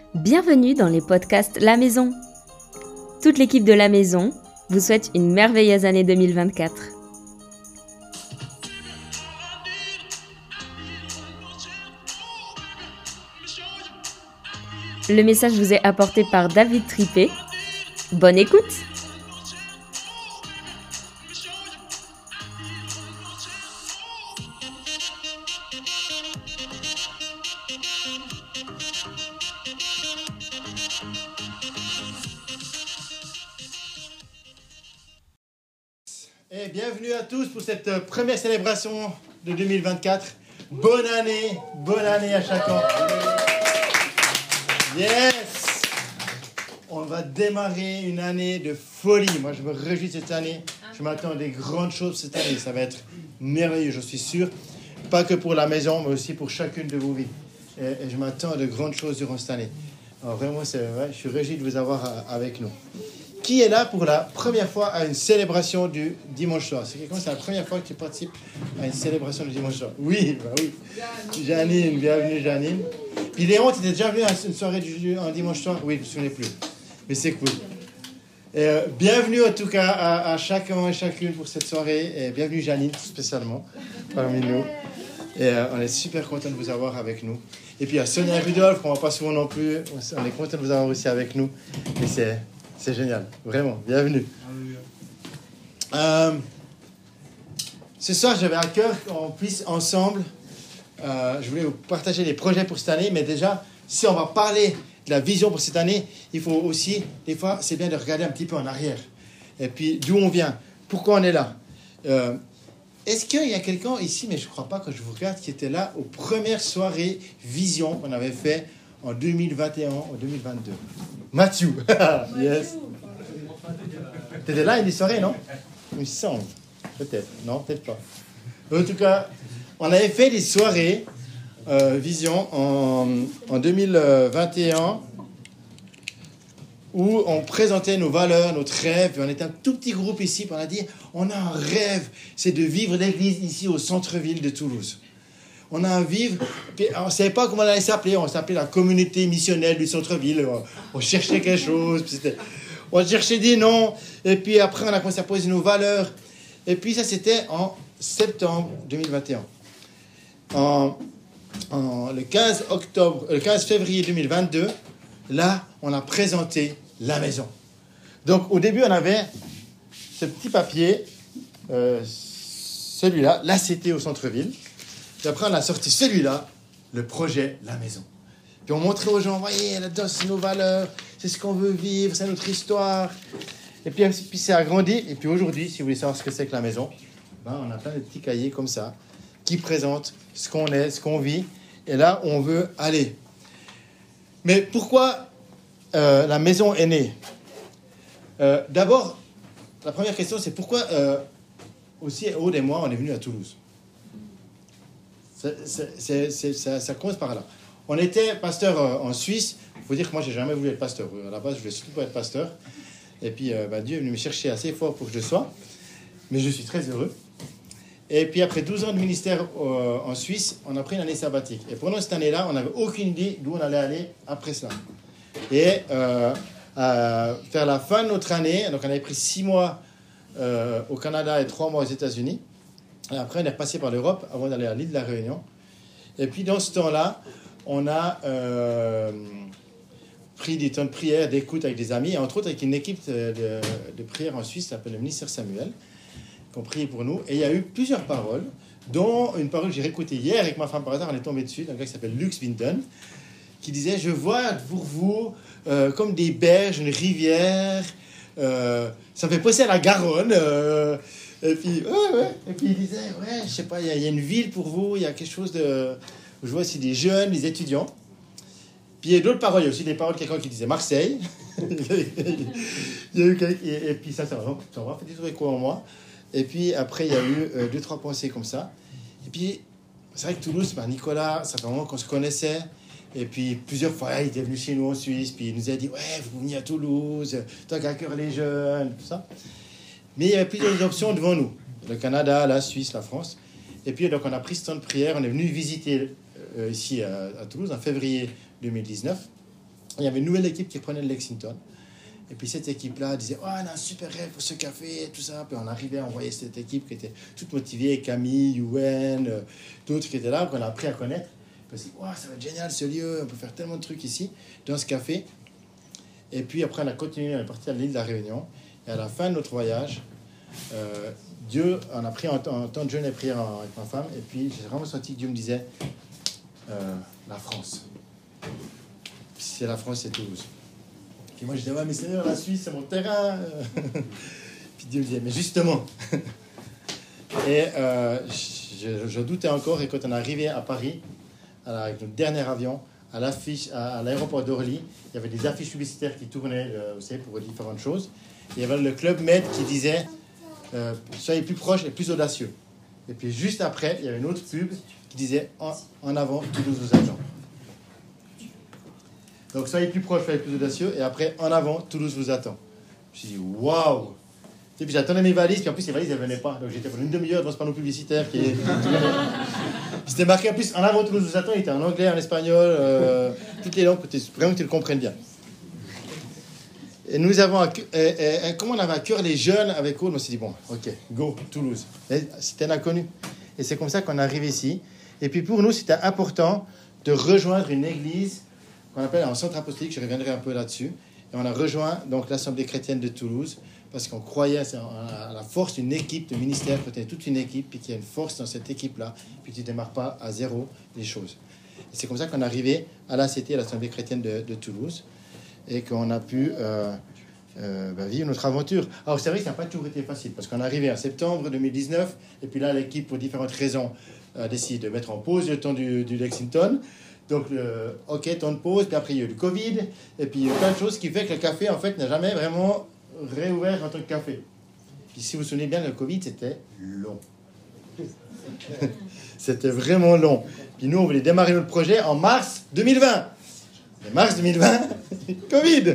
Bienvenue dans les podcasts La Maison. Toute l'équipe de La Maison vous souhaite une merveilleuse année 2024. Le message vous est apporté par David Trippé. Bonne écoute! Et bienvenue à tous pour cette première célébration de 2024. Bonne année à chacun. Yes! On va démarrer une année de folie. Moi, je me réjouis de cette année. Je m'attends à des grandes choses cette année. Ça va être merveilleux, je suis sûr. Pas que pour la maison, mais aussi pour chacune de vos vies. Et je m'attends à de grandes choses durant cette année. Alors vraiment, je suis réjoui de vous avoir avec nous. Qui est là pour la première fois à une célébration du dimanche soir? C'est la première fois que tu participes à une célébration du dimanche soir? Oui, bah oui. Janine, bienvenue Janine. Puis Léon, tu étais déjà venu à une soirée un dimanche soir? Oui, je ne me souvenais plus. Mais c'est cool. Bienvenue en tout cas à chacun et chacune pour cette soirée. Et bienvenue Janine, spécialement, parmi nous. Et on est super content de vous avoir avec nous. Et puis à Sonia et Rudolph, qu'on ne voit pas souvent non plus. On est content de vous avoir aussi avec nous. Et c'est génial, vraiment, bienvenue. Ce soir, j'avais à cœur qu'on puisse ensemble, je voulais vous partager les projets pour cette année, mais déjà, si on va parler de la vision pour cette année, il faut aussi, des fois, c'est bien de regarder un petit peu en arrière. Et puis, d'où on vient, pourquoi on est là. Est-ce qu'il y a quelqu'un ici, mais je ne crois pas que je vous regarde, qui était là aux premières soirées vision qu'on avait fait en 2021 ou 2022? Mathieu, yes. T'étais là une des soirées, non? Il me semble. Peut-être. Non, peut-être pas. En tout cas, on avait fait des soirées vision en 2021 où on présentait nos valeurs, notre rêve. On était un tout petit groupe ici, puis on a dit, on a un rêve, c'est de vivre l'église ici au centre-ville de Toulouse. On a un vivre, puis on ne savait pas comment on allait s'appeler, on s'appelait la communauté missionnelle du centre-ville, on cherchait quelque chose, puis on cherchait des noms, et puis après on a commencé à poser nos valeurs, et puis ça c'était en septembre 2021. Le 15 février 2022, là on a présenté la maison. Donc au début on avait ce petit papier, celui-là, là c'était au centre-ville. Puis après, on a sorti celui-là, le projet La Maison. Puis on montrait aux gens, voyez, là-dedans, c'est nos valeurs, c'est ce qu'on veut vivre, c'est notre histoire. Et puis c'est agrandi. Et puis aujourd'hui, si vous voulez savoir ce que c'est que la maison, on a plein de petits cahiers comme ça qui présentent ce qu'on est, ce qu'on vit. Et là, on veut aller. Mais pourquoi la maison est née? D'abord, la première question, c'est pourquoi aussi Aude et moi, on est venus à Toulouse. Ça commence par là. On était pasteur en Suisse. Il faut dire que moi, j'ai jamais voulu être pasteur. À la base, je voulais surtout pas être pasteur. Et puis, Dieu est venu me chercher assez fort pour que je le sois. Mais je suis très heureux. Et puis, après 12 ans de ministère en Suisse, on a pris une année sabbatique. Et pendant cette année-là, on n'avait aucune idée d'où on allait aller après cela. Et vers la fin de notre année, donc on avait pris 6 mois au Canada et 3 mois aux États-Unis. Et après, on est repassé par l'Europe avant d'aller à l'île de la Réunion. Et puis, dans ce temps-là, on a pris des temps de prière, d'écoute avec des amis, et entre autres avec une équipe de prière en Suisse qui s'appelle le ministère Samuel, qui ont prié pour nous. Et il y a eu plusieurs paroles, dont une parole que j'ai réécoutée hier avec ma femme par hasard, on est tombé dessus, d'un gars qui s'appelle Lux Vinton, qui disait « Je vois pour vous comme des berges, une rivière, ça me fait penser à la Garonne. Et puis, et puis il disait, je sais pas, il y a une ville pour vous, il y a quelque chose de... Je vois aussi des jeunes, des étudiants. Puis il y a d'autres paroles, il y a aussi des paroles de quelqu'un qui disait Marseille. Il y a eu et puis ça va fait des trucs en moi. Et puis après, il y a eu 2-3 pensées comme ça. Et puis, c'est vrai que Toulouse, Nicolas, ça fait un moment qu'on se connaissait. Et puis, plusieurs fois, il était venu chez nous en Suisse. Puis il nous a dit, vous venez à Toulouse, tant qu'à cœur les jeunes, tout ça. Mais il y avait plusieurs options devant nous. Le Canada, la Suisse, la France. Et puis, donc, on a pris ce temps de prière. On est venu visiter ici à Toulouse en février 2019. Il y avait une nouvelle équipe qui prenait le Lexington. Et puis cette équipe-là disait « Oh, on a un super rêve pour ce café, et tout ça. » Puis on arrivait à envoyer cette équipe qui était toute motivée, Camille, Yuen, d'autres qui étaient là, qu'on a appris à connaître. Puis on s'est dit « Oh, ça va être génial ce lieu, on peut faire tellement de trucs ici, dans ce café. » Et puis après, on a continué, on est parti à l'île de la Réunion. Et à la fin de notre voyage, Dieu, on a pris un temps de jeûne et prière avec ma femme. Et puis j'ai vraiment senti que Dieu me disait la France. Si c'est la France, c'est Toulouse. Puis moi, je disais, ouais, mais Seigneur, la Suisse, c'est mon terrain. Puis Dieu me disait, mais justement. Et je doutais encore. Et quand on est arrivé à Paris, avec notre dernier avion, à l'aéroport d'Orly, il y avait des affiches publicitaires qui tournaient, vous savez, pour différentes choses. Et il y avait le Club Med qui disait, soyez plus proches et plus audacieux. Et puis juste après, il y avait une autre pub qui disait, en avant, Toulouse vous attend. Donc, soyez plus proche, soyez plus audacieux. Et après, en avant, Toulouse vous attend. Je me suis dit, waouh! Et puis, j'attendais mes valises. Puis, en plus, les valises, elles ne venaient pas. Donc, j'étais pendant une demi-heure devant ce panneau publicitaire C'était marqué, en plus, en avant, Toulouse vous attend. Il était en anglais, en espagnol, toutes les langues, vraiment que tu le comprennes bien. Et nous avons, comme on avait à cœur les jeunes avec eux, on s'est dit, bon, ok, go, Toulouse. Et c'était l'inconnu. Et c'est comme ça qu'on arrive ici. Et puis, pour nous, c'était important de rejoindre une église qu'on appelle un centre apostolique, je reviendrai un peu là-dessus. Et on a rejoint donc l'Assemblée chrétienne de Toulouse parce qu'on croyait à la force d'une équipe de ministère, quand il y a toute une équipe, puis qu'il y a une force dans cette équipe-là, puis que tu ne démarres pas à zéro les choses. Et c'est comme ça qu'on est arrivé à l'ACT, à l'Assemblée chrétienne de Toulouse, et qu'on a pu vivre notre aventure. Alors c'est vrai que ça n'a pas toujours été facile, parce qu'on est arrivé en septembre 2019, et puis là l'équipe, pour différentes raisons, a décidé de mettre en pause le temps du Lexington. Donc, ok, temps de pause, puis après il y a eu le Covid, et puis il y a plein de choses qui fait que le café, en fait, n'a jamais vraiment réouvert en tant que café. Puis si vous vous souvenez bien, le Covid, c'était long. C'était vraiment long. Puis nous, on voulait démarrer notre projet en mars 2020. Et mars 2020, Covid.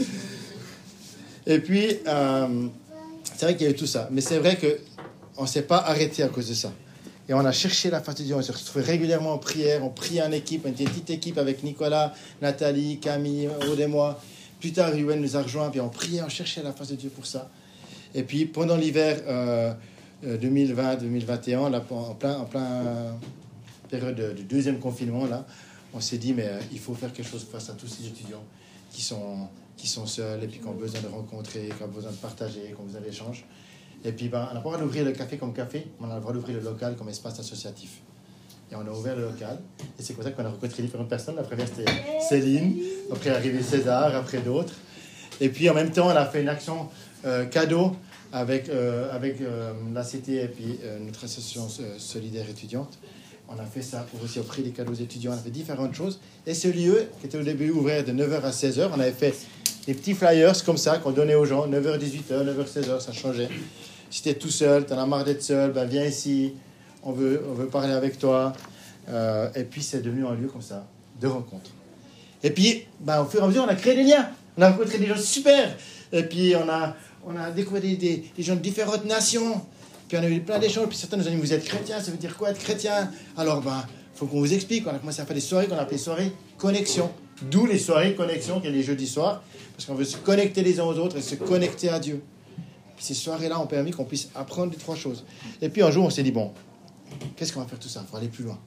Et puis, c'est vrai qu'il y a eu tout ça. Mais c'est vrai qu'on ne s'est pas arrêté à cause de ça. Et on a cherché la face de Dieu, on se retrouvait régulièrement en prière, on priait en équipe, on était une petite équipe avec Nicolas, Nathalie, Camille, Aude et moi. Plus tard, Yuen nous a rejoints, puis on priait, on cherchait la face de Dieu pour ça. Et puis, pendant l'hiver 2020-2021, là, en plein période de deuxième confinement, là, on s'est dit, mais il faut faire quelque chose face à tous ces étudiants qui sont seuls, et puis qui ont besoin de rencontrer, qui ont besoin de partager, qui ont besoin d'échanges. Et puis, on n'a pas le droit d'ouvrir le café comme café, mais on a le droit d'ouvrir le local comme espace associatif. Et on a ouvert le local. Et c'est comme ça qu'on a rencontré différentes personnes. La première, c'était Céline. Après, est arrivé César, après d'autres. Et puis, en même temps, on a fait une action cadeau avec l'ACT et puis notre association solidaire étudiante. On a fait ça pour aussi offrir des cadeaux aux étudiants. On a fait différentes choses. Et ce lieu, qui était au début ouvert de 9h à 16h, on avait fait des petits flyers comme ça qu'on donnait aux gens, 9h, 18h, 9h, 16h, ça changeait. Si t'es tout seul, t'en as marre d'être seul, ben viens ici, on veut parler avec toi. Et puis c'est devenu un lieu comme ça, de rencontre. Et puis, au fur et à mesure, on a créé des liens. On a rencontré des gens super. Et puis on a découvert des gens de différentes nations. Puis on a eu plein d'échanges. Puis certains nous ont dit, vous êtes chrétien, ça veut dire quoi être chrétien? Alors, faut qu'on vous explique. On a commencé à faire des soirées qu'on appelait soirées connexion. D'où les soirées connexion, qui est les jeudis soirs. Parce qu'on veut se connecter les uns aux autres et se connecter à Dieu. Puis ces soirées-là ont permis qu'on puisse apprendre les trois choses. Et puis un jour, on s'est dit, bon, qu'est-ce qu'on va faire tout ça? Il faut aller plus loin.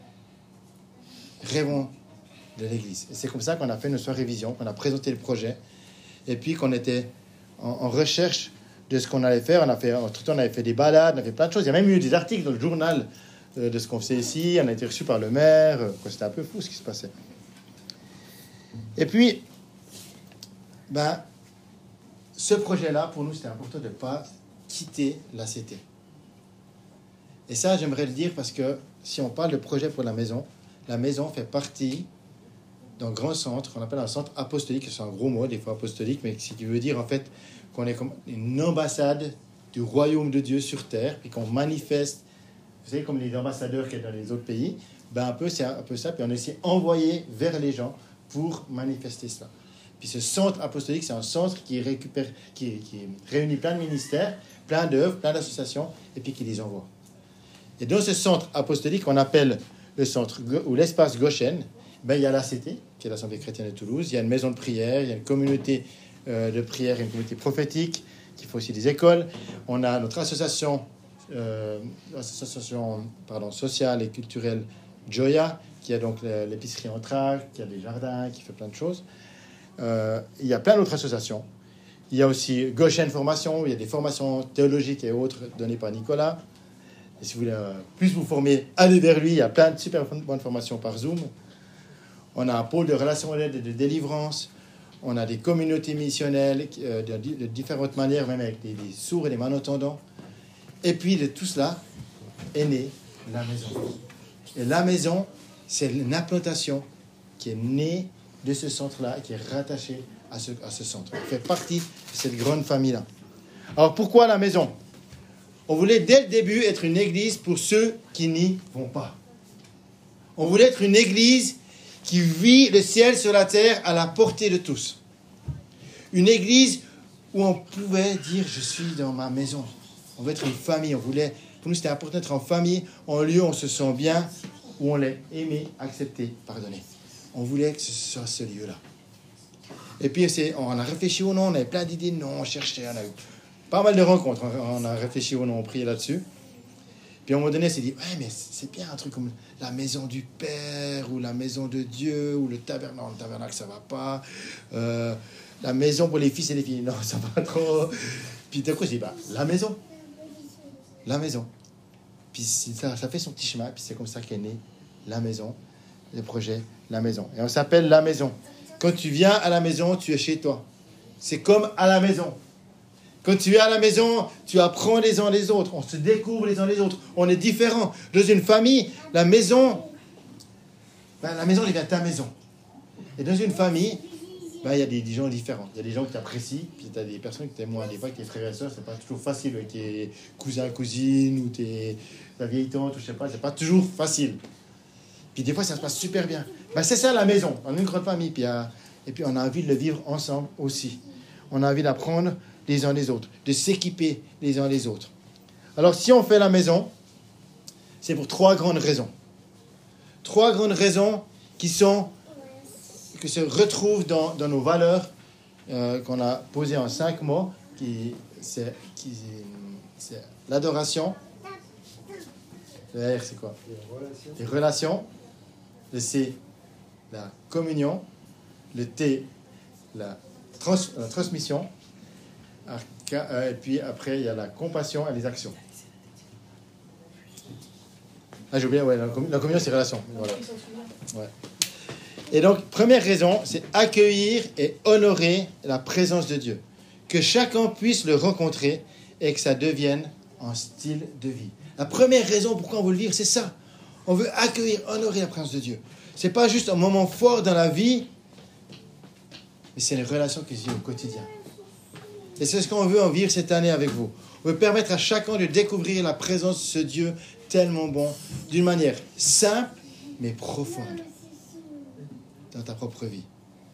Rêvons de l'Église. Et c'est comme ça qu'on a fait une soirée vision, qu'on a présenté le projet. Et puis qu'on était en recherche de ce qu'on allait faire. Entre-temps, on avait fait des balades, on avait fait plein de choses. Il y a même eu des articles dans le journal de ce qu'on faisait ici. On a été reçus par le maire. C'était un peu fou ce qui se passait. Et puis, ce projet-là, pour nous, c'était important de ne pas quitter l'ACT. Et ça, j'aimerais le dire parce que si on parle de projet pour la maison fait partie d'un grand centre qu'on appelle un centre apostolique. C'est un gros mot, des fois apostolique, mais ce qui veut dire en fait qu'on est comme une ambassade du royaume de Dieu sur terre, puis qu'on manifeste, vous savez, comme les ambassadeurs qu'il y a dans les autres pays, c'est un peu ça, puis on est aussi envoyé vers les gens pour manifester cela. Puis ce centre apostolique, c'est un centre qui réunit plein de ministères, plein d'œuvres, plein d'associations, et puis qui les envoie. Et dans ce centre apostolique, qu'on appelle le centre ou l'espace Goshen, il y a l'ACT, qui est l'Assemblée chrétienne de Toulouse. Il y a une maison de prière, il y a une communauté de prière, une communauté prophétique, qui fait aussi des écoles. On a notre association, sociale et culturelle Joya, qui a donc l'épicerie en trac, qui a des jardins, qui fait plein de choses. Il y a plein d'autres associations. Il y a aussi Goshen Formation, où il y a des formations théologiques et autres données par Nicolas. Et si vous voulez plus vous former, allez vers lui. Il y a plein de super bonnes formations par Zoom. On a un pôle de relations d'aide et de délivrance. On a des communautés missionnelles de différentes manières, même avec des sourds et des malentendants. Et puis de tout cela est née la maison. Et la maison, c'est une implantation qui est née de ce centre-là et qui est rattachée à ce centre. On fait partie de cette grande famille-là. Alors pourquoi la maison ? On voulait dès le début être une église pour ceux qui n'y vont pas. On voulait être une église qui vit le ciel sur la terre à la portée de tous. Une église où on pouvait dire « je suis dans ma maison ». On veut être une famille. Pour nous, c'était important d'être en famille, en lieu où on se sent bien, où on l'est aimé, accepté, pardonné. On voulait que ce soit ce lieu-là. Et puis, on a réfléchi au nom, on avait plein d'idées de noms, on cherchait, on a eu pas mal de rencontres. On a réfléchi au nom, on priait là-dessus. Puis à un moment donné, on s'est dit, ouais, mais c'est bien un truc comme la maison du Père, ou la maison de Dieu, ou le tabernacle. Non, le tabernacle, ça va pas. La maison pour les fils et les filles, non, ça va trop. Puis d'un coup, je dis, la maison. La maison. Puis ça fait son petit chemin, puis c'est comme ça qu'est née la maison, le projet, la maison. Et on s'appelle la maison. Quand tu viens à la maison, tu es chez toi. C'est comme à la maison. Quand tu es à la maison, tu apprends les uns les autres. On se découvre les uns les autres. On est différents. Dans une famille, la maison devient ta maison. Et dans une famille, il y a des gens différents. Il y a des gens qui t'apprécient, puis tu as des personnes qui t'aiment moins. Des fois, avec tes frères et sœurs, c'est pas toujours facile. Avec tes cousins, cousines, ou ta vieille tante, ou je sais pas, c'est pas toujours facile. Puis des fois, ça se passe super bien. C'est ça la maison. On est une grande famille. Et puis, on a envie de le vivre ensemble aussi. On a envie d'apprendre les uns les autres, de s'équiper les uns les autres. Alors, si on fait la maison, c'est pour 3 grandes raisons. 3 grandes raisons qui se retrouvent dans nos valeurs qu'on a posées en 5 mots, c'est l'adoration. Le R, c'est quoi ? Les relations. Le C, la communion. Le T, la transmission. Et puis après, il y a la compassion et les actions. J'ai oublié, la communion, c'est relation. Voilà. Ouais. Et donc, première raison, c'est accueillir et honorer la présence de Dieu. Que chacun puisse le rencontrer et que ça devienne un style de vie. La première raison pourquoi on veut le vivre, c'est ça. On veut accueillir, honorer la présence de Dieu. C'est pas juste un moment fort dans la vie, mais c'est une relation qui se vit au quotidien. Et c'est ce qu'on veut en vivre cette année avec vous. On veut permettre à chacun de découvrir la présence de ce Dieu tellement bon, d'une manière simple, mais profonde, dans ta propre vie.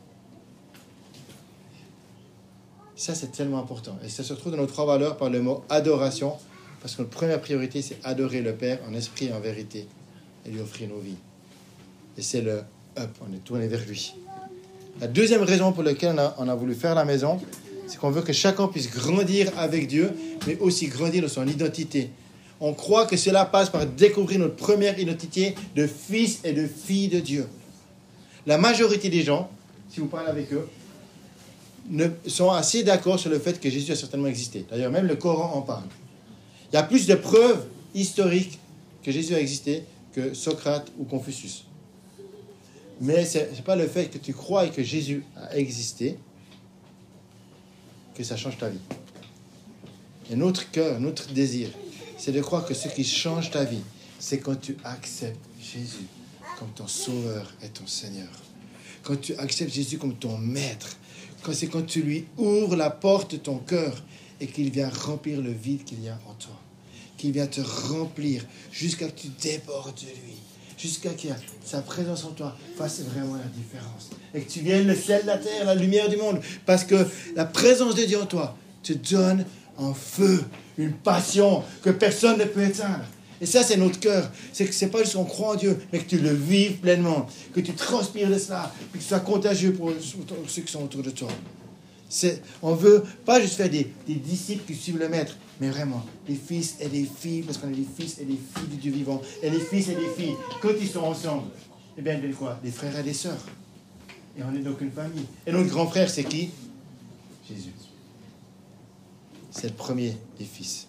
Ça, c'est tellement important. Et ça se retrouve dans nos 3 valeurs par le mot adoration, parce que notre première priorité, c'est adorer le Père en esprit et en vérité, et lui offrir nos vies. Et c'est le up, on est tourné vers lui. La deuxième raison pour laquelle on a voulu faire la maison, c'est qu'on veut que chacun puisse grandir avec Dieu, mais aussi grandir dans son identité. On croit que cela passe par découvrir notre première identité de fils et de fille de Dieu. La majorité des gens, si vous parlez avec eux, sont assez d'accord sur le fait que Jésus a certainement existé. D'ailleurs, même le Coran en parle. Il y a plus de preuves historiques que Jésus a existé que Socrate ou Confucius. Mais ce n'est pas le fait que tu crois que Jésus a existé que ça change ta vie. Et notre cœur, notre désir, c'est de croire que ce qui change ta vie, c'est quand tu acceptes Jésus comme ton sauveur et ton Seigneur. Quand tu acceptes Jésus comme ton maître. C'est quand tu lui ouvres la porte de ton cœur et qu'il vient remplir le vide qu'il y a en toi. Qu'il vient te remplir jusqu'à ce que tu débordes de lui. Jusqu'à ce que sa présence en toi fasse vraiment la différence. Et que tu viennes le ciel, la terre, la lumière du monde. Parce que la présence de Dieu en toi te donne un feu, une passion que personne ne peut éteindre. Et ça, c'est notre cœur. C'est que c'est pas juste qu'on croit en Dieu, mais que tu le vives pleinement, que tu transpires de cela, puis que ce soit contagieux pour ceux qui sont autour de toi. On veut pas juste faire des disciples qui suivent le maître, mais vraiment, les fils et les filles, parce qu'on est les fils et les filles du Dieu vivant. Et les fils et les filles, quand ils sont ensemble, eh bien, ils deviennent quoi? Des frères et des sœurs. Et on est donc une famille. Et notre grand frère, c'est qui? Jésus. C'est le premier des fils.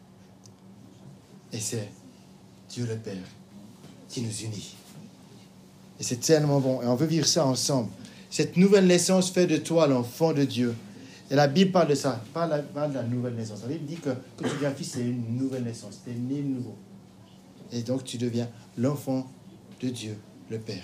Et c'est Dieu le Père qui nous unit. Et c'est tellement bon. Et on veut vivre ça ensemble. Cette nouvelle naissance fait de toi l'enfant de Dieu. Et la Bible parle de ça, parle de la nouvelle naissance. La Bible dit que quand tu deviens fils, c'est une nouvelle naissance. Tu es né de nouveau. Et donc tu deviens l'enfant de Dieu, le Père.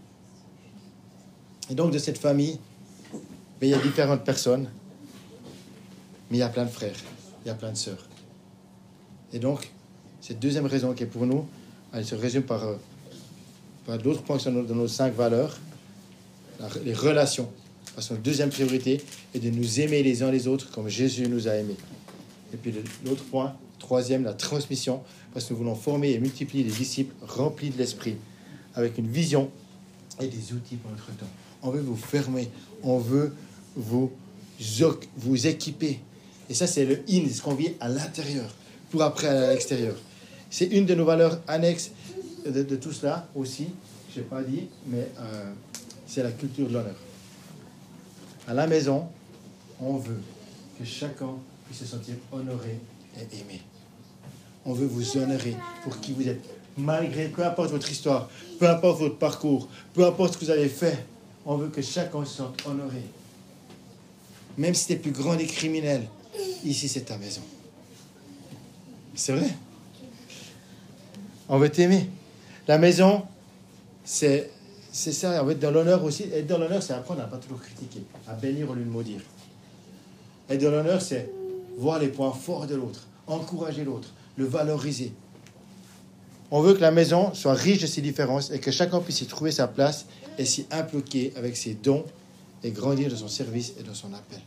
Et donc de cette famille, il y a différentes personnes, mais il y a plein de frères, il y a plein de sœurs. Et donc, cette deuxième raison qui est pour nous, elle se résume par d'autres points qui sont dans nos 5 valeurs, les relations. Parce que notre deuxième priorité est de nous aimer les uns les autres comme Jésus nous a aimés. Et puis l'autre point, troisième, la transmission, parce que nous voulons former et multiplier des disciples remplis de l'esprit, avec une vision et des outils pour notre temps. On veut vous fermer, on veut vous équiper. Et ça, c'est le in, ce qu'on vit à l'intérieur, pour après à l'extérieur. C'est une de nos valeurs annexes de tout cela aussi, je n'ai pas dit, mais c'est la culture de l'honneur. À la maison, on veut que chacun puisse se sentir honoré et aimé. On veut vous honorer pour qui vous êtes. Malgré, peu importe votre histoire, peu importe votre parcours, peu importe ce que vous avez fait, on veut que chacun se sente honoré. Même si tu es plus grand des criminels, ici c'est ta maison. C'est vrai. On veut t'aimer. La maison, c'est ça. On veut être dans l'honneur aussi. Être dans l'honneur, c'est apprendre à ne pas toujours critiquer, à bénir au lieu de maudire. Être dans l'honneur, c'est voir les points forts de l'autre, encourager l'autre, le valoriser. On veut que la maison soit riche de ses différences et que chacun puisse y trouver sa place et s'y impliquer avec ses dons et grandir dans son service et dans son appel.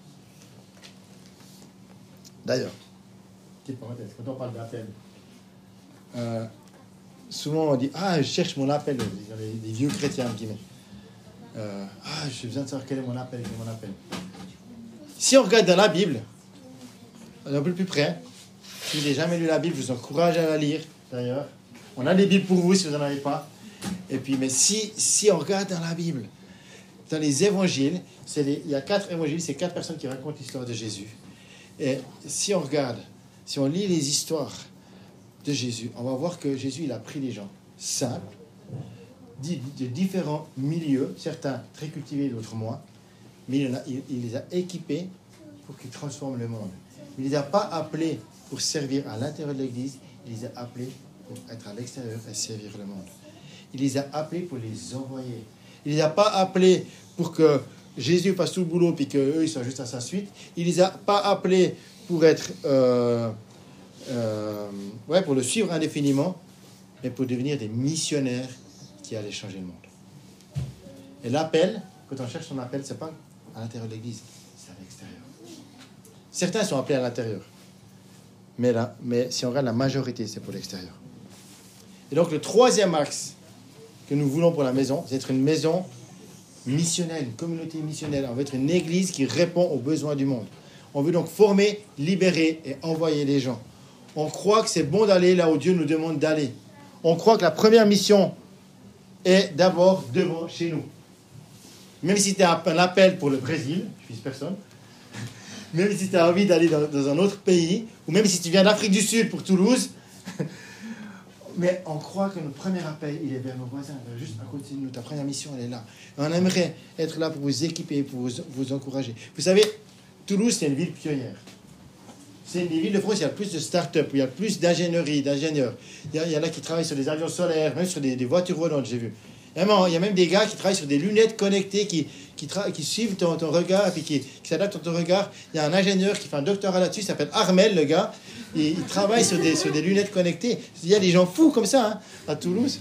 D'ailleurs, petite parenthèse, quand on parle d'appel, souvent on dit « Ah, je cherche mon appel », les vieux chrétiens, qui disent « Ah, j'ai besoin de savoir quel est mon appel, quel est mon appel. » Si on regarde dans la Bible, on est un peu plus près. Si vous n'avez jamais lu la Bible, je vous encourage à la lire, d'ailleurs. On a des Bibles pour vous si vous n'en avez pas. Et puis, mais si on regarde dans la Bible, dans les évangiles, il y a 4 évangiles, c'est 4 personnes qui racontent l'histoire de Jésus. Et si on regarde, si on lit les histoires de Jésus, on va voir que Jésus, il a pris des gens simples, de différents milieux, certains très cultivés, d'autres moins, mais il les a équipés pour qu'ils transforment le monde. Il ne les a pas appelés pour servir à l'intérieur de l'Église, il les a appelés pour être à l'extérieur et servir le monde. Il les a appelés pour les envoyer. Il ne les a pas appelés pour que Jésus fasse tout le boulot puis qu'eux, ils soient juste à sa suite. Il ne les a pas appelés pour être... pour le suivre indéfiniment, mais pour devenir des missionnaires qui allaient changer le monde. Et l'appel, quand on cherche son appel, c'est pas à l'intérieur de l'Église, c'est à l'extérieur. Certains sont appelés à l'intérieur, mais si on regarde la majorité, c'est pour l'extérieur. Et donc le troisième axe que nous voulons pour la maison, c'est être une maison missionnelle, une communauté missionnelle. On veut être une église qui répond aux besoins du monde. On veut donc former, libérer et envoyer les gens. On croit que c'est bon d'aller là où Dieu nous demande d'aller. On croit que la première mission est d'abord devant chez nous. Même si tu as un appel pour le Brésil, je vise personne, même si tu as envie d'aller dans un autre pays, ou même si tu viens d'Afrique du Sud pour Toulouse, mais on croit que notre premier appel, il est vers nos voisins, juste à côté de nous. Ta première mission, elle est là. Et on aimerait être là pour vous équiper, pour vous encourager. Vous savez, Toulouse, c'est une ville pionnière. C'est une des villes de France où il y a le plus de start-up, où il y a le plus d'ingénierie, d'ingénieurs. Il y en a qui travaillent sur des avions solaires, même sur des voitures volantes, j'ai vu. Il y a même des gars qui travaillent sur des lunettes connectées, qui suivent ton regard, et qui s'adaptent à ton regard. Il y a un ingénieur qui fait un doctorat là-dessus, il s'appelle Armel, le gars. Il travaille sur des lunettes connectées. Il y a des gens fous comme ça, hein, à Toulouse.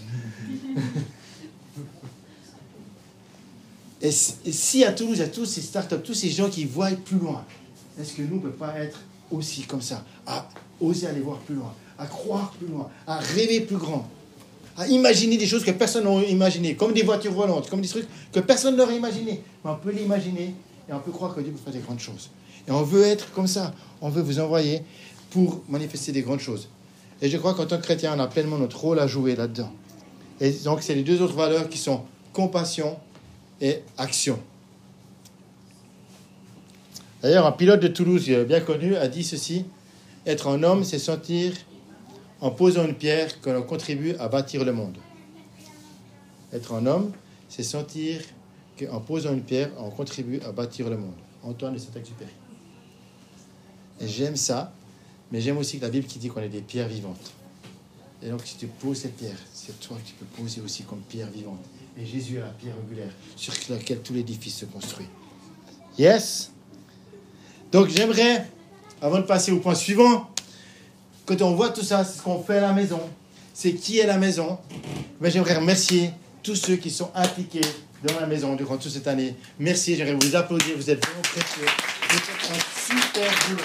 Et si à Toulouse, il y a tous ces startups, tous ces gens qui voient plus loin, est-ce que nous ne pouvons pas être aussi comme ça, à oser aller voir plus loin, à croire plus loin, à rêver plus grand, à imaginer des choses que personne n'a imaginées, comme des voitures volantes, comme des trucs que personne n'aurait imaginé. Mais on peut l'imaginer et on peut croire que Dieu peut faire des grandes choses. Et on veut être comme ça. On veut vous envoyer pour manifester des grandes choses. Et je crois qu'en tant que chrétien, on a pleinement notre rôle à jouer là-dedans. Et donc, c'est les deux autres valeurs qui sont compassion et action. D'ailleurs, un pilote de Toulouse bien connu a dit ceci: être un homme, c'est sentir, en posant une pierre, que l'on contribue à bâtir le monde. Être un homme, c'est sentir qu'en posant une pierre, on contribue à bâtir le monde. Antoine de Saint-Exupéry. Et j'aime ça, mais j'aime aussi que la Bible qui dit qu'on est des pierres vivantes. Et donc, si tu poses cette pierre, c'est toi que tu peux poser aussi comme pierre vivante. Et Jésus est la pierre angulaire sur laquelle tout l'édifice se construit. Yes! Donc, j'aimerais, avant de passer au point suivant, quand on voit tout ça, c'est ce qu'on fait à la maison. C'est qui est la maison. Mais j'aimerais remercier tous ceux qui sont impliqués dans la maison durant toute cette année. Merci, j'aimerais vous applaudir. Vous êtes vraiment précieux. Vous faites un super boulot.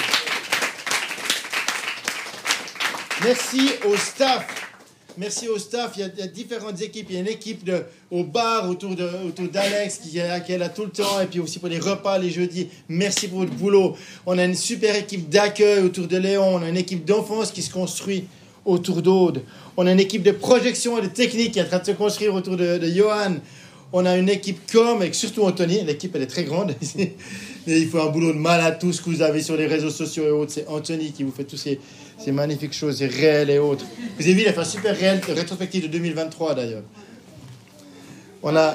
Merci au staff. Merci au staff. Il y a différentes équipes. Il y a une équipe au bar autour d'Alex qui est là tout le temps. Et puis aussi pour les repas les jeudis. Merci pour votre boulot. On a une super équipe d'accueil autour de Léon. On a une équipe d'enfance qui se construit autour d'Aude. On a une équipe de projection et de technique qui est en train de se construire autour de Johan. On a une équipe et surtout Anthony. L'équipe, elle est très grande. Il faut un boulot de malade. Tout ce que vous avez sur les réseaux sociaux et autres, c'est Anthony qui vous fait tous ces magnifiques choses, ces réels et autres. Vous avez vu, il a fait un super réel rétrospective de 2023 d'ailleurs. On a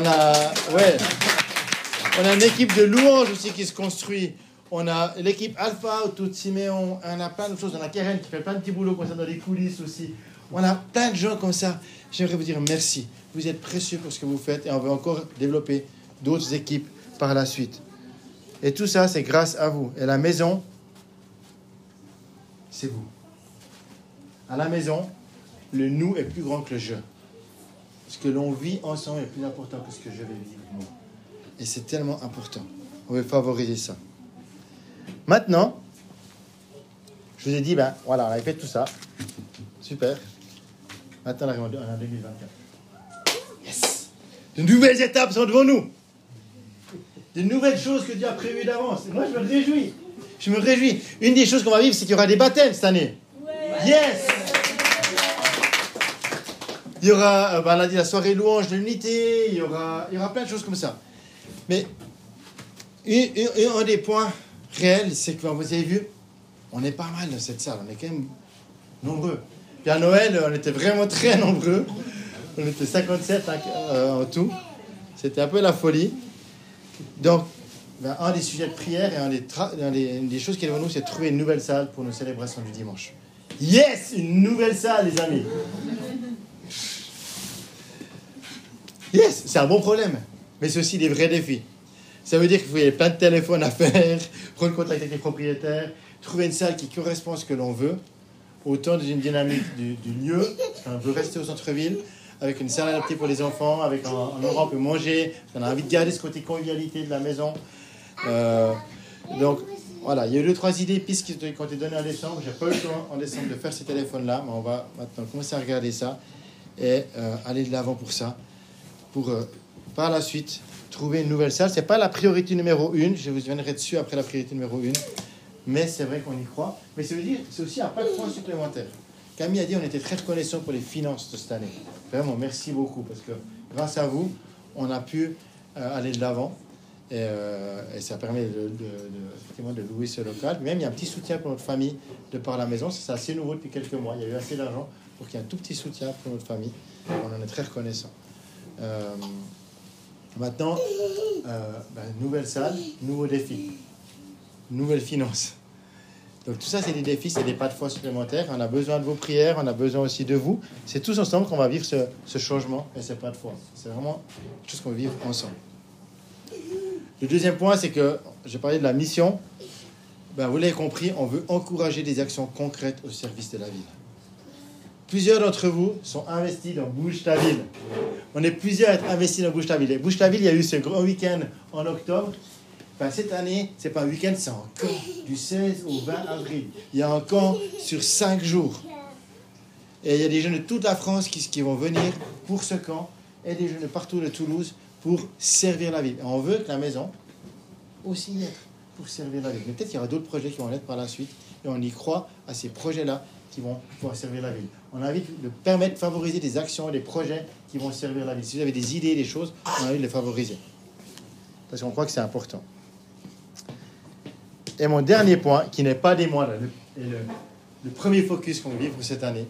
une équipe de louanges aussi qui se construit. On a l'équipe Alpha autour de Siméon. On a plein de choses. On a Karen qui fait plein de petits boulots comme ça dans les coulisses aussi. On a plein de gens comme ça. J'aimerais vous dire merci. Vous êtes précieux pour ce que vous faites et on veut encore développer d'autres équipes par la suite. Et tout ça, c'est grâce à vous. Et la maison, c'est vous. À la maison, le nous est plus grand que le je. Ce que l'on vit ensemble est plus important que ce que je vais vivre moi. Et c'est tellement important. On veut favoriser ça. Maintenant, je vous ai dit, voilà, on a fait tout ça. Super. Maintenant, on arrive en 2024. Yes! De nouvelles étapes sont devant nous. De nouvelles choses que Dieu a prévues d'avance. Et moi, je me réjouis. Je me réjouis. Une des choses qu'on va vivre, c'est qu'il y aura des baptêmes cette année. Ouais. Yes! Il y aura, on a dit la soirée louange de l'unité. Il y aura plein de choses comme ça. Mais un des points réels, c'est que vous avez vu, on est pas mal dans cette salle. On est quand même nombreux. Puis à Noël, on était vraiment très nombreux. On était 57 en tout. C'était un peu la folie. Donc, un des sujets de prière et une des choses qui est devant nous, c'est de trouver une nouvelle salle pour nos célébrations du dimanche. Yes! Une nouvelle salle, les amis! Yes! C'est un bon problème. Mais c'est aussi des vrais défis. Ça veut dire qu'il faut y avoir plein de téléphones à faire, prendre contact avec les propriétaires, trouver une salle qui correspond à ce que l'on veut, autant dans une dynamique du lieu, on veut rester au centre-ville, avec une salle adaptée pour les enfants, avec un endroit où on peut manger, on a envie de garder ce côté convivialité de la maison. Donc, voilà, il y a eu 2-3 idées, pistes qui ont été données en décembre. J'ai pas eu le temps en décembre de faire ces téléphones-là, mais on va maintenant commencer à regarder ça et aller de l'avant pour ça, pour par la suite trouver une nouvelle salle. C'est pas la priorité numéro 1, je vous viendrai dessus après la priorité numéro 1, mais c'est vrai qu'on y croit. Mais ça veut dire c'est aussi un pas de fonds supplémentaire. Camille a dit on était très reconnaissant pour les finances de cette année. Vraiment, merci beaucoup, parce que grâce à vous, on a pu aller de l'avant. Et ça permet effectivement de louer ce local. Même il y a un petit soutien pour notre famille de par la maison. C'est assez nouveau depuis quelques mois. Il y a eu assez d'argent pour qu'il y ait un tout petit soutien pour notre famille. On en est très reconnaissant. Maintenant, nouvelle salle, nouveaux défis, nouvelles finances. Donc tout ça, c'est des défis, c'est des pas de foi supplémentaires. On a besoin de vos prières, on a besoin aussi de vous. C'est tous ensemble qu'on va vivre ce changement et ces pas de foi. C'est vraiment quelque chose qu'on va vivre ensemble. Le deuxième point, c'est que j'ai parlé de la mission. Vous l'avez compris, on veut encourager des actions concrètes au service de la ville. Plusieurs d'entre vous sont investis dans Bouge ta ville. On est plusieurs à être investis dans Bouge ta ville. Et Bouge ta ville, il y a eu ce grand week-end en octobre. Cette année, c'est pas un week-end, c'est un camp du 16 au 20 avril. Il y a un camp sur 5 jours. Et il y a des jeunes de toute la France qui vont venir pour ce camp et des jeunes de partout de Toulouse pour servir la ville. Et on veut que la maison aussi y être pour servir la ville. Mais peut-être qu'il y aura d'autres projets qui vont l'être par la suite et on y croit à ces projets-là qui vont pouvoir servir la ville. On a envie de permettre de favoriser des actions, des projets qui vont servir la ville. Si vous avez des idées, des choses, on a envie de les favoriser. Parce qu'on croit que c'est important. Et mon dernier point, qui n'est pas des moindres, le premier focus qu'on vit pour cette année,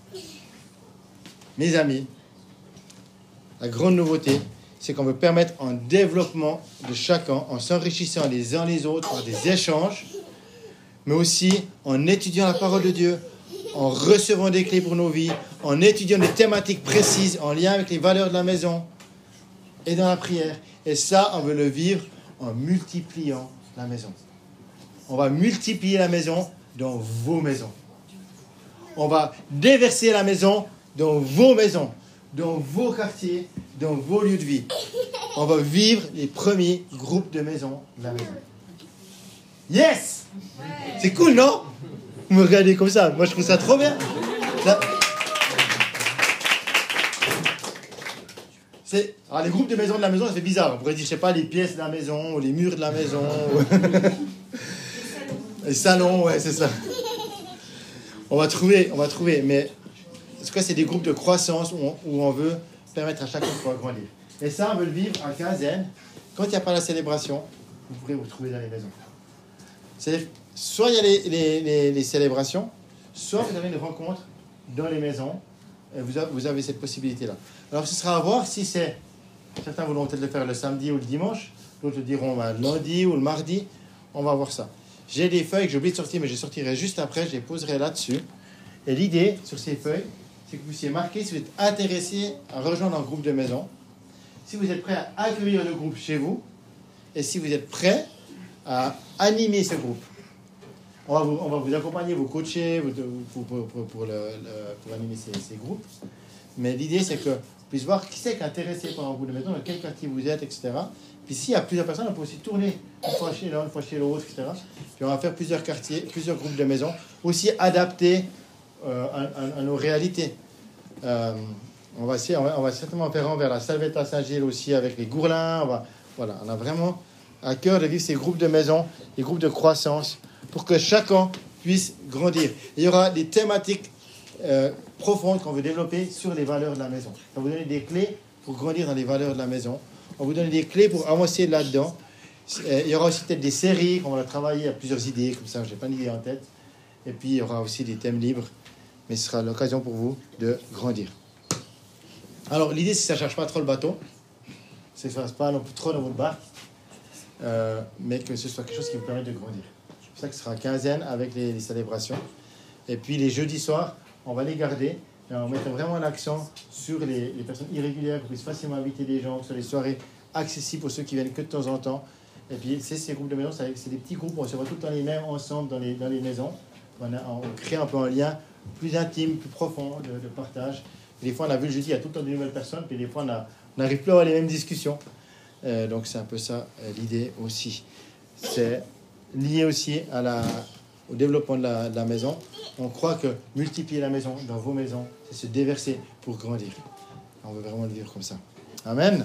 mes amis, la grande nouveauté, c'est qu'on veut permettre un développement de chacun en s'enrichissant les uns les autres par des échanges, mais aussi en étudiant la parole de Dieu, en recevant des clés pour nos vies, en étudiant des thématiques précises en lien avec les valeurs de la maison et dans la prière. Et ça, on veut le vivre en multipliant la maison. On va multiplier la maison dans vos maisons. On va déverser la maison dans vos maisons, dans vos quartiers, dans vos lieux de vie. On va vivre les premiers groupes de maisons de la maison. Yes! C'est cool, non? Vous me regardez comme ça. Moi, je trouve ça trop bien. Alors, les groupes de maisons de la maison, ça fait bizarre. On pourrait dire, je sais pas, les pièces de la maison, ou les murs de la maison. Les salons, ouais, c'est ça. On va trouver. Mais en tout cas, c'est des groupes de croissance où on veut permettre à chacun de pouvoir grandir. Et ça, on veut le vivre à quinzaine. Quand il n'y a pas la célébration, vous pourrez vous trouver dans les maisons. Soit il y a les célébrations, soit vous avez une rencontre dans les maisons. Et vous avez cette possibilité-là. Alors, ce sera à voir si c'est... Certains voudront peut-être le faire le samedi ou le dimanche. D'autres diront le lundi ou le mardi. On va voir ça. J'ai des feuilles que j'ai oublié de sortir, mais je sortirai juste après. Je les poserai là-dessus. Et l'idée, sur ces feuilles, c'est que vous puissiez marquer si vous êtes intéressé à rejoindre un groupe de maison, si vous êtes prêt à accueillir le groupe chez vous, et si vous êtes prêt à animer ce groupe. On va vous accompagner, vous coacher pour animer ces groupes. Mais l'idée, c'est que vous puissiez voir qui c'est qui est intéressé par un groupe de maison, dans quel quartier vous êtes, etc. Puis s'il y a plusieurs personnes, on peut aussi tourner une fois chez l'un, une fois chez l'autre, etc. Puis on va faire plusieurs quartiers, plusieurs groupes de maisons, aussi adaptés à nos réalités. On va certainement faire un vers la Salvetta Saint-Gilles aussi avec les Gourlins. On a vraiment à cœur de vivre ces groupes de maisons, les groupes de croissance, pour que chacun puisse grandir. Et il y aura des thématiques profondes qu'on veut développer sur les valeurs de la maison. On va vous donner des clés pour grandir dans les valeurs de la maison. On va vous donner des clés pour avancer là-dedans. Il y aura aussi peut-être des séries qu'on va travailler à plusieurs idées, comme ça, je n'ai pas d'idée en tête. Et puis, il y aura aussi des thèmes libres. Mais ce sera l'occasion pour vous de grandir. Alors, l'idée, c'est que ça ne cherche pas trop le bateau. Ça ne se fasse pas non plus trop dans votre barque. Mais que ce soit quelque chose qui vous permette de grandir. C'est pour ça que ce sera quinzaine avec les célébrations. Et puis, les jeudis soirs, on va les garder. Et on mettra vraiment l'accent sur les personnes irrégulières, qu'on puisse facilement inviter des gens, sur les soirées accessibles pour ceux qui viennent que de temps en temps. Et puis, ces groupes de maisons, c'est des petits groupes, on se voit tout le temps les mêmes ensemble dans les maisons. On crée un peu un lien plus intime, plus profond de partage. Et des fois, on a vu le jeudi, il y a tout le temps de nouvelles personnes, puis des fois, on n'arrive plus à avoir les mêmes discussions. Donc, c'est un peu ça l'idée aussi. C'est lié aussi au développement de la maison. On croit que multiplier la maison dans vos maisons, c'est se déverser pour grandir. On veut vraiment le vivre comme ça. Amen.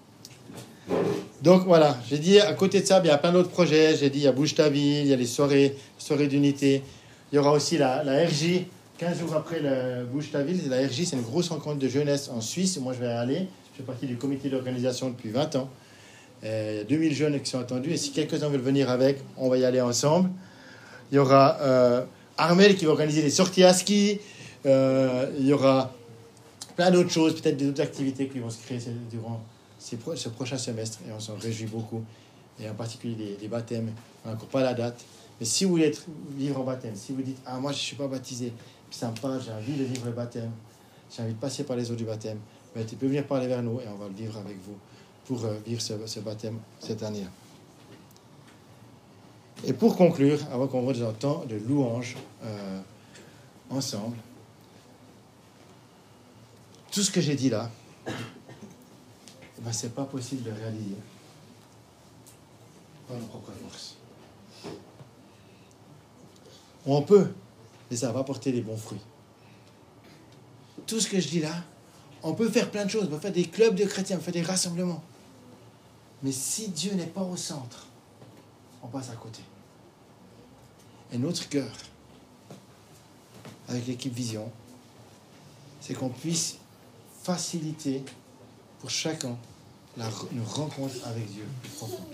Donc voilà, j'ai dit à côté de ça, il y a plein d'autres projets. J'ai dit, il y a Bouge ta ville, il y a les soirées d'unité. Il y aura aussi la RJ, 15 jours après le Bouge ta ville. La RJ, c'est une grosse rencontre de jeunesse en Suisse. Moi, je vais aller. Je fais partie du comité d'organisation depuis 20 ans. Il y a 2000 jeunes qui sont attendus. Et si quelques-uns veulent venir avec, on va y aller ensemble. Il y aura Armel qui va organiser des sorties à ski. Il y aura plein d'autres choses, peut-être d'autres activités qui vont se créer durant ce prochain semestre. Et on s'en réjouit beaucoup. Et en particulier des baptêmes. On n'a encore pas la date. Mais si vous voulez vivre en baptême, si vous dites « Ah, moi, je ne suis pas baptisé, puis ça me parle, j'ai envie de vivre le baptême, j'ai envie de passer par les eaux du baptême », ben, tu peux venir parler vers nous et on va le vivre avec vous pour vivre ce baptême cette année. Et pour conclure, avant qu'on voit dans un temps de louange ensemble, tout ce que j'ai dit là, ben, ce n'est pas possible de réaliser par nos propres forces. On peut, mais ça va pas porter les bons fruits. tout ce que je dis là, on peut faire plein de choses. On peut faire des clubs de chrétiens, on peut faire des rassemblements. Mais si Dieu n'est pas au centre, on passe à côté. Et notre cœur, avec l'équipe Vision, c'est qu'on puisse faciliter pour chacun une rencontre avec Dieu plus profonde.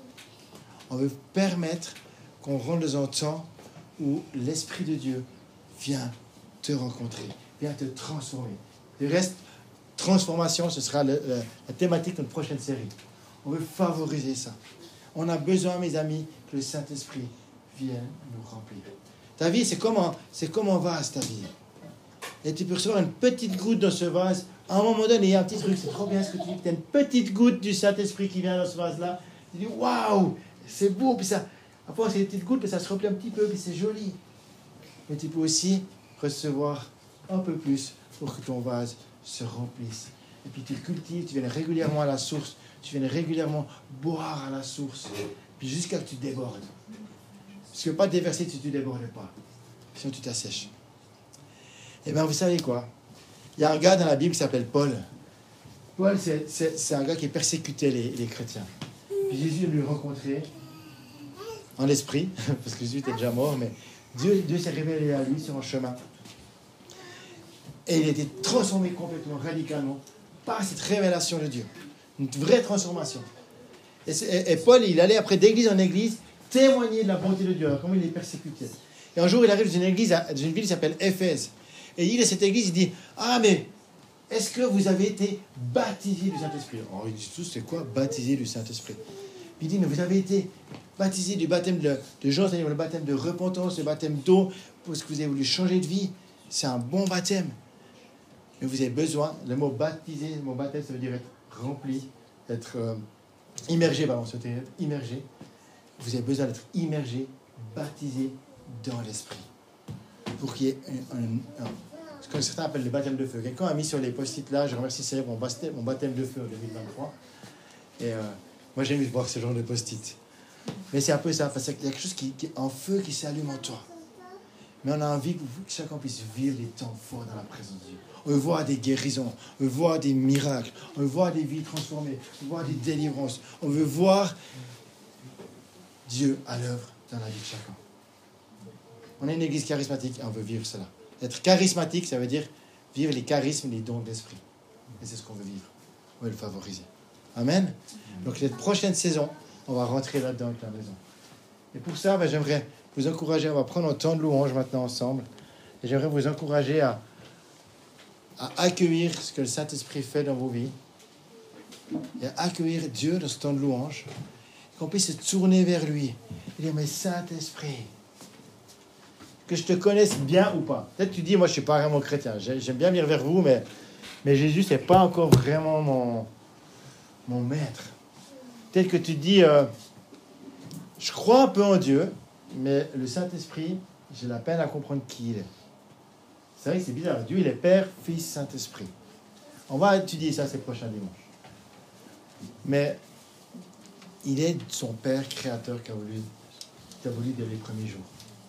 On veut permettre qu'on rentre dans un temps où l'Esprit de Dieu vient te rencontrer, vient te transformer. Le reste, transformation, ce sera la thématique de notre prochaine série. On veut favoriser ça. On a besoin, mes amis, que le Saint-Esprit vienne nous remplir. Ta vie, c'est comme un vase, ta vie. Et tu peux recevoir une petite goutte dans ce vase. À un moment donné, il y a un petit truc, c'est trop bien ce que tu dis. Tu as une petite goutte du Saint-Esprit qui vient dans ce vase-là. Tu dis, waouh, c'est beau. Puis ça, après, c'est une petite goutte, puis ça se remplit un petit peu, puis c'est joli. Mais tu peux aussi recevoir un peu plus pour que ton vase se remplisse. Et puis tu cultives, tu viennes régulièrement à la source, tu viennes régulièrement boire à la source, puis jusqu'à que tu débordes. Parce que pas déverser si tu ne débordes pas, sinon tu t'assèches. Eh bien, vous savez quoi? Il y a un gars dans la Bible qui s'appelle Paul. Paul, c'est un gars qui persécutait les chrétiens. Puis Jésus lui rencontré en l'esprit, parce que Jésus était déjà mort, mais Dieu s'est révélé à lui sur un chemin. Et il a été transformé complètement, radicalement, par cette révélation de Dieu. Une vraie transformation. Et Paul, il allait après d'église en église témoigner de la bonté de Dieu, alors comment il les persécutait. Et un jour, il arrive dans une église, dans une ville qui s'appelle Éphèse. Et il est à cette église, il dit, ah mais, est-ce que vous avez été baptisé du Saint-Esprit? Alors ils disent tous, c'est quoi baptisé du Saint-Esprit? Puis il dit, mais vous avez été baptisé du baptême de Jean, c'est-à-dire le baptême de repentance, le baptême d'eau, parce que vous avez voulu changer de vie. C'est un bon baptême. Mais vous avez besoin, le mot baptisé, le mot baptême, ça veut dire être rempli, être immergé, pardon, c'était être immergé. Vous avez besoin d'être immergé, baptisé dans l'esprit. Pour qu'il y ait ce que certains appellent le baptême de feu. Quelqu'un a mis sur les post-it là, je remercie Seigneur pour mon baptême de feu en 2023. Et moi j'aime voir ce genre de post-it. Mais c'est un peu ça, parce qu'il y a quelque chose qui est en feu qui s'allume en toi. Mais on a envie que chacun puisse vivre des temps forts dans la présence de Dieu. On veut voir des guérisons, on veut voir des miracles, on veut voir des vies transformées, on veut voir des délivrances, on veut voir Dieu à l'œuvre dans la vie de chacun. On est une église charismatique et on veut vivre cela. Être charismatique, ça veut dire vivre les charismes, les dons de l'esprit. Et c'est ce qu'on veut vivre. On veut le favoriser. Amen. Donc cette prochaine saison, on va rentrer là-dedans avec la maison. Et pour ça, j'aimerais vous encourager, on va prendre un temps de louange maintenant ensemble. Et j'aimerais vous encourager à accueillir ce que le Saint-Esprit fait dans vos vies. Et à accueillir Dieu dans ce temps de louange. Qu'on puisse se tourner vers lui. Et dire, mais Saint-Esprit, que je te connaisse bien ou pas. Peut-être tu dis, moi je ne suis pas vraiment chrétien. J'aime bien venir vers vous, mais Jésus, ce n'est pas encore vraiment mon maître. Peut-être que tu dis, je crois un peu en Dieu, mais le Saint-Esprit, j'ai la peine à comprendre qui il est. C'est vrai que c'est bizarre. Dieu, il est Père, Fils, Saint-Esprit. On va étudier ça ces prochains dimanches. Mais il est son Père créateur qui a voulu dès les premiers jours.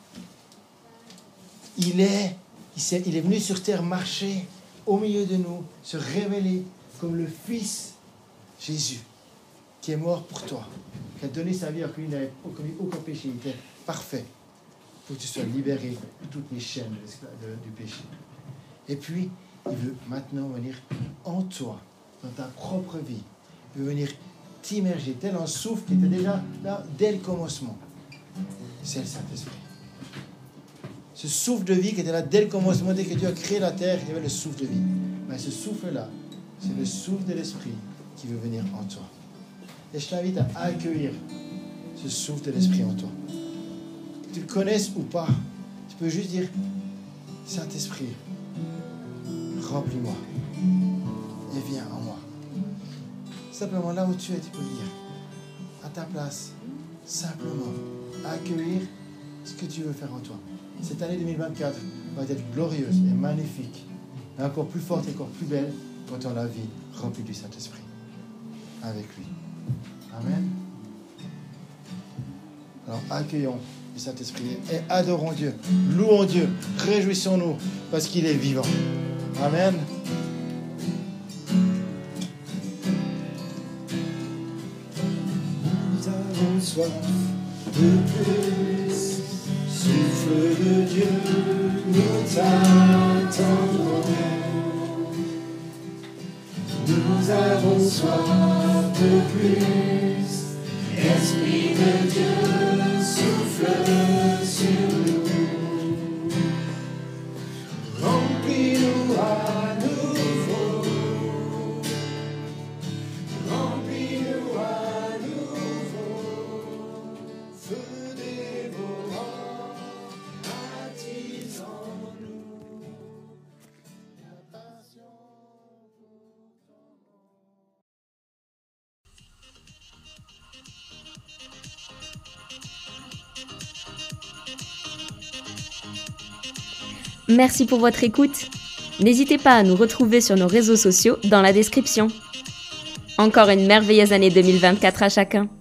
Il est venu sur terre marcher au milieu de nous, se révéler comme le Fils Jésus, qui est mort pour toi, qui a donné sa vie alors qu'il n'avait commis aucun péché, il était parfait, pour que tu sois libéré de toutes les chaînes du péché. Et puis, il veut maintenant venir en toi, dans ta propre vie. Il veut venir t'immerger, tel un souffle qui était déjà là dès le commencement. C'est le Saint-Esprit. Ce souffle de vie qui était là dès le commencement, dès que Dieu a créé la terre, il y avait le souffle de vie. Mais ce souffle-là, c'est le souffle de l'Esprit qui veut venir en toi. Et je t'invite à accueillir ce souffle de l'Esprit en toi. Que tu le connaisses ou pas, tu peux juste dire, Saint-Esprit, remplis-moi et viens en moi. Simplement là où tu es, tu peux le dire. À ta place, simplement accueillir ce que tu veux faire en toi. Cette année 2024 va être glorieuse et magnifique, et encore plus forte et encore plus belle quand on a la vie remplie du Saint-Esprit avec lui. Amen. Alors accueillons le Saint-Esprit et adorons Dieu, louons Dieu, réjouissons-nous parce qu'il est vivant. Amen. Nous avons soif de plus, souffle de Dieu, nous t'attendons. Nous avons soif de plus, Esprit de Dieu, souffle sur nous. Remplis-nous à nouveau, remplis-nous à nouveau, feu dévorant, attisons-nous, la passion pour ton nom. Merci pour votre écoute. N'hésitez pas à nous retrouver sur nos réseaux sociaux dans la description. Encore une merveilleuse année 2024 à chacun.